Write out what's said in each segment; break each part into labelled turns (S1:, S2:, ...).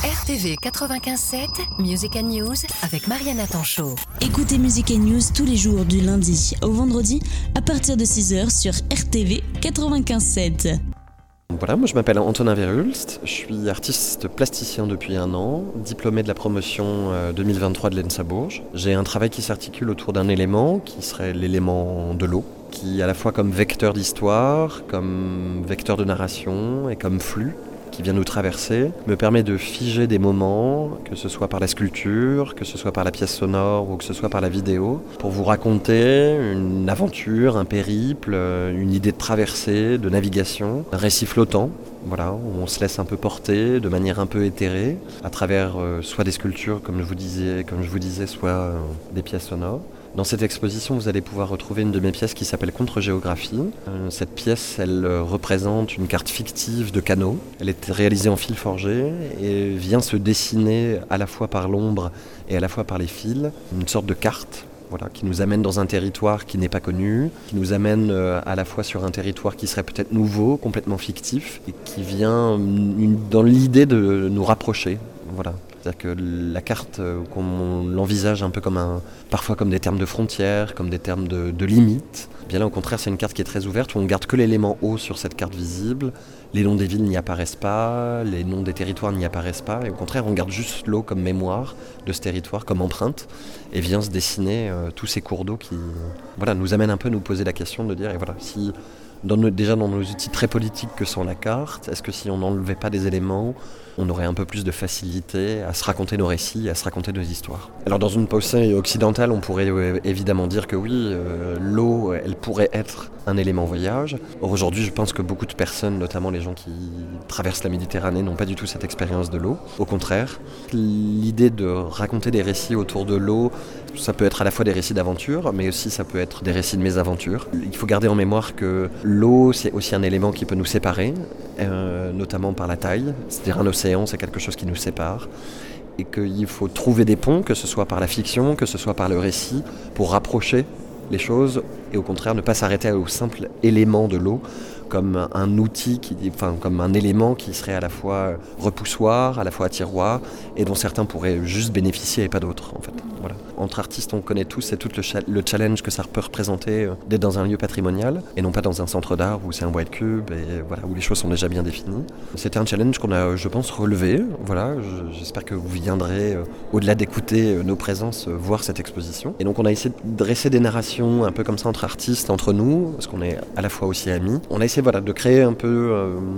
S1: RTV 95.7, Music & News avec Mariana Tanchot.
S2: Écoutez Music & News tous les jours du lundi au vendredi à partir de 6h sur RTV 95.7.
S3: Voilà, moi je m'appelle Antonin Verhulst, je suis artiste plasticien depuis 1 an, diplômé de la promotion 2023 de l'ENSA Bourges. J'ai un travail qui s'articule autour d'un élément qui serait l'élément de l'eau, qui à la fois comme vecteur d'histoire, comme vecteur de narration et comme flux qui vient nous traverser, me permet de figer des moments, que ce soit par la sculpture, que ce soit par la pièce sonore ou que ce soit par la vidéo, pour vous raconter une aventure, un périple, une idée de traversée, de navigation, un récit flottant, voilà, où on se laisse un peu porter de manière un peu éthérée, à travers soit des sculptures, comme je vous disais, soit des pièces sonores. Dans cette exposition, vous allez pouvoir retrouver une de mes pièces qui s'appelle Contre-géographie. Cette pièce, elle représente une carte fictive de canaux. Elle est réalisée en fil forgé et vient se dessiner à la fois par l'ombre et à la fois par les fils, une sorte de carte. Voilà, qui nous amène dans un territoire qui n'est pas connu, qui nous amène à la fois sur un territoire qui serait peut-être nouveau, complètement fictif, et qui vient dans l'idée de nous rapprocher. Voilà. C'est-à-dire que la carte, qu'on l'envisage un peu parfois comme des termes de frontières, comme des termes de limites, bien là au contraire c'est une carte qui est très ouverte où on garde que l'élément eau sur cette carte visible, les noms des villes n'y apparaissent pas, les noms des territoires n'y apparaissent pas, et au contraire on garde juste l'eau comme mémoire de ce territoire, comme empreinte, et vient se dessiner tous ces cours d'eau qui nous amènent un peu à nous poser la question de dire, et voilà, si déjà dans nos outils très politiques que sont la carte, est-ce que si on n'enlevait pas des éléments, on aurait un peu plus de facilité à se raconter nos récits, à se raconter nos histoires. Alors dans une pensée occidentale, on pourrait évidemment dire que oui, l'eau, elle pourrait être un élément voyage. Or aujourd'hui, je pense que beaucoup de personnes, notamment les gens qui traversent la Méditerranée, n'ont pas du tout cette expérience de l'eau. Au contraire, l'idée de raconter des récits autour de l'eau, ça peut être à la fois des récits d'aventure, mais aussi ça peut être des récits de mésaventures. Il faut garder en mémoire que l'eau, c'est aussi un élément qui peut nous séparer, notamment par la taille. C'est-à-dire un océan, c'est quelque chose qui nous sépare. Et qu'il faut trouver des ponts, que ce soit par la fiction, que ce soit par le récit, pour rapprocher les choses et au contraire ne pas s'arrêter au simple élément de l'eau comme un outil, comme un élément qui serait à la fois repoussoir, à la fois attiroir et dont certains pourraient juste bénéficier et pas d'autres en fait. Voilà. Entre artistes, on connaît tous, c'est tout le challenge que ça peut représenter d'être dans un lieu patrimonial et non pas dans un centre d'art où c'est un white cube et voilà, où les choses sont déjà bien définies. C'était un challenge qu'on a, je pense, relevé. Voilà, j'espère que vous viendrez, au-delà d'écouter nos présences, voir cette exposition. Et donc on a essayé de dresser des narrations un peu comme ça entre artistes, entre nous, parce qu'on est à la fois aussi amis. On a essayé de créer un peu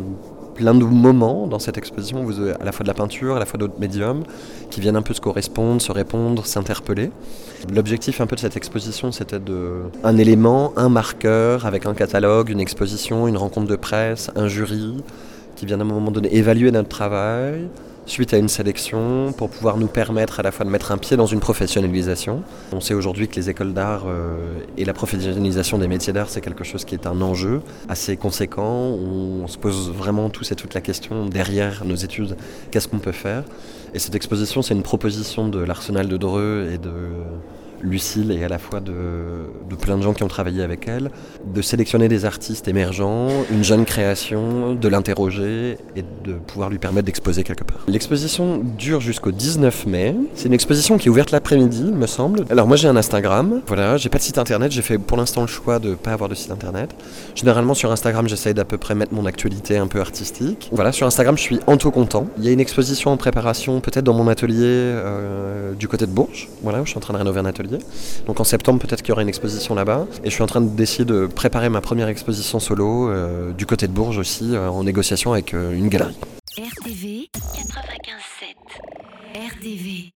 S3: plein de moments dans cette exposition, vous avez à la fois de la peinture, à la fois d'autres médiums, qui viennent un peu se correspondre, se répondre, s'interpeller. L'objectif un peu de cette exposition, c'était un élément, un marqueur, avec un catalogue, une exposition, une rencontre de presse, un jury, qui vient à un moment donné évaluer notre travail, suite à une sélection, pour pouvoir nous permettre à la fois de mettre un pied dans une professionnalisation. On sait aujourd'hui que les écoles d'art et la professionnalisation des métiers d'art, c'est quelque chose qui est un enjeu assez conséquent. On se pose vraiment tous et toute la question, derrière nos études, qu'est-ce qu'on peut faire ? Et cette exposition, c'est une proposition de l'Arsenal de Dreux et de Lucille et à la fois de plein de gens qui ont travaillé avec elle, de sélectionner des artistes émergents, une jeune création, de l'interroger et de pouvoir lui permettre d'exposer quelque part. L'exposition dure jusqu'au 19 mai. C'est une exposition qui est ouverte l'après-midi, il me semble. Alors moi j'ai un Instagram, voilà, j'ai pas de site internet, j'ai fait pour l'instant le choix de pas avoir de site internet. Généralement sur Instagram j'essaye d'à peu près mettre mon actualité un peu artistique. Voilà, sur Instagram je suis Anto Content. Il y a une exposition en préparation peut-être dans mon atelier du côté de Bourges, voilà, où je suis en train de rénover un atelier. Donc en septembre peut-être qu'il y aura une exposition là-bas et je suis en train d'essayer de préparer ma première exposition solo du côté de Bourges aussi en négociation avec une galerie.
S1: RTV 95.7. RTV